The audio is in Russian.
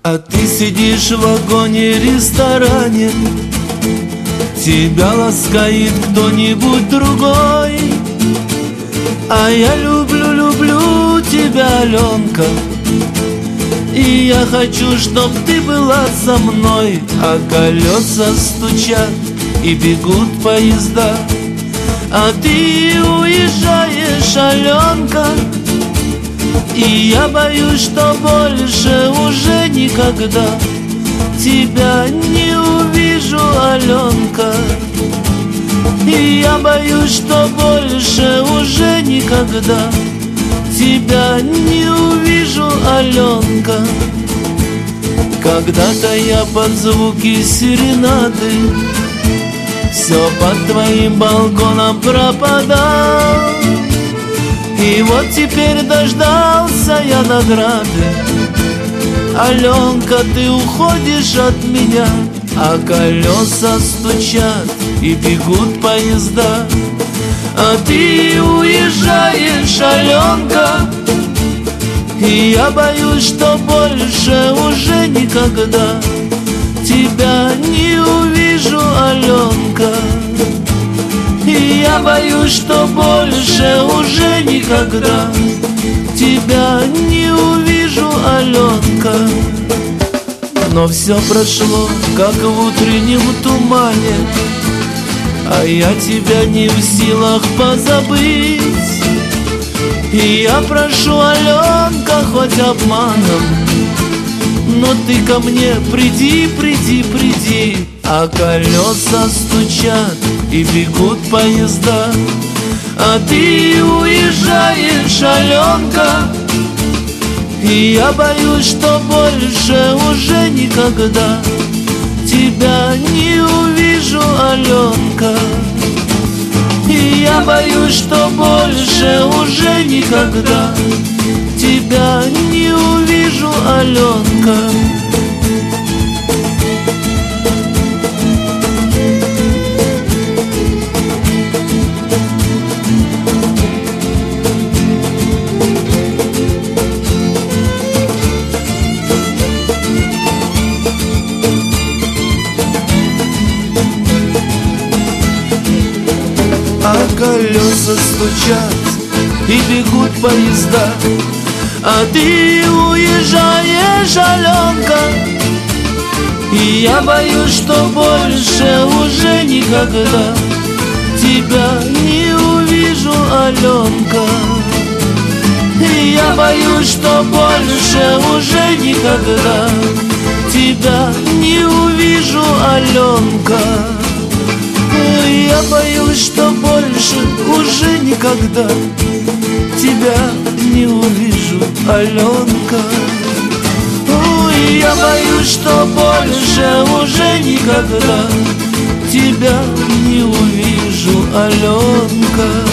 А ты сидишь в вагоне-ресторане, тебя ласкает кто-нибудь другой. А я люблю, люблю тебя, Аленка, и я хочу, чтоб ты была со мной. А колеса стучат и бегут поезда, а ты уезжаешь, Аленка. И я боюсь, что больше уже никогда тебя не увижу, Аленка. И я боюсь, что больше уже никогда тебя не увижу, Аленка. Когда-то я под звуки серенады все под твоим балконом пропадал. И вот теперь дождался я награды. Аленка, ты уходишь от меня, а колеса стучат и бегут поезда, а ты уезжаешь, Аленка. И я боюсь, что больше уже никогда тебя не увижу, Аленка. И я боюсь, что больше уже никогда тебя не увижу, Аленка. Но все прошло, как в утреннем тумане, а я тебя не в силах позабыть. И я прошу, Аленка, хоть обманом, но ты ко мне приди, приди, приди. А колеса стучат и бегут поезда, а ты уезжаешь, Аленка. И я боюсь, что больше уже никогда тебя не увижу, Аленка. И я боюсь, что больше уже никогда тебя не увижу, Аленка. А колеса стучат и бегут поезда, а ты уезжаешь, Аленка. И я боюсь, что больше уже никогда тебя не увижу, Аленка. И я боюсь, что больше уже никогда тебя не увижу, Аленка. Я боюсь, что больше уже никогда тебя не увижу, Аленка. Ой, я боюсь, что больше уже никогда тебя не увижу, Аленка.